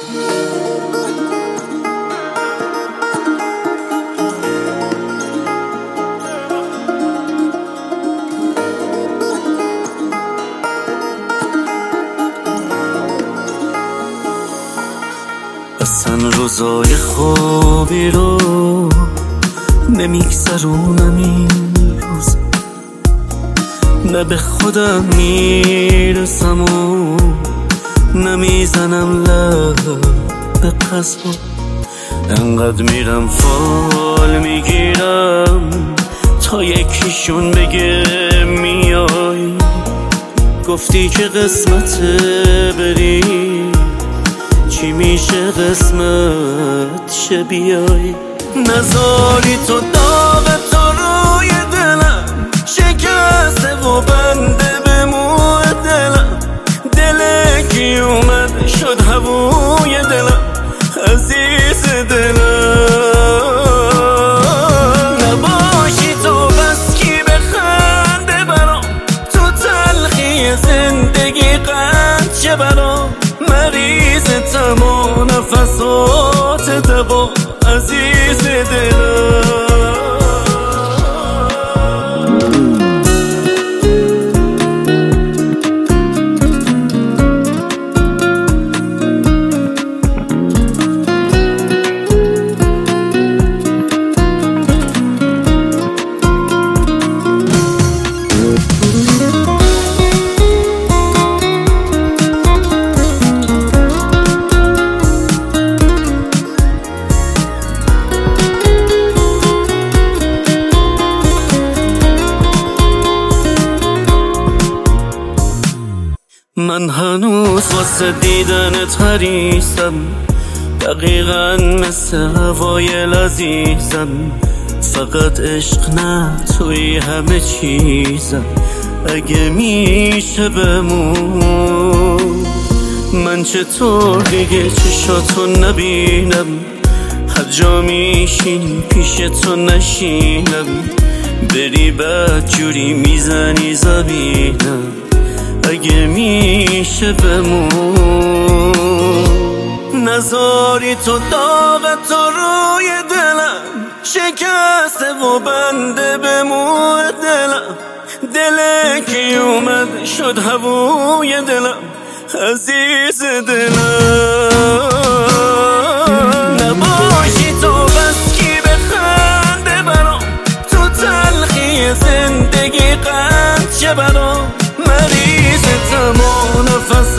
اصلا روزای خوبی رو نمیگذرونم این روز، نه به خودم میرسم و نمیزنم لب به قصد، انقدر میرم فال میگیرم تا یکیشون بگه میای. گفتی که قسمته بری، چی میشه قسمت شه بیای. نذاری تو داغ تو روی دلم شکسته و بنده به موی دلم، دل کی اومد شد هووی دلم عزیز دلم. نباشی تو بس کی بخنده برام، تو تلخی زندگی قند شه برام. مریض تمام نفسات دوا عزیز دلم. من هنوز واسه دیدنت حریصم، دقیقاً مثل هوای لذیذم. فقط عشق نه توی همه چیزم، اگه میشه بمون. من چطور دیگه چشاتو نبینم، هر جا میشینی پیش تو نشینم. بری بد جوری میزنی زمینم، اگه میشه بمون. نذاری تو داغ تو روی دلم شکسته و بنده به موی دلم، دل کی اومد شد هووی دلم عزیز دلم. نباشی تو بس کی بخنده برام، تو تلخی زندگی قند شه برام. مریض تمام نفس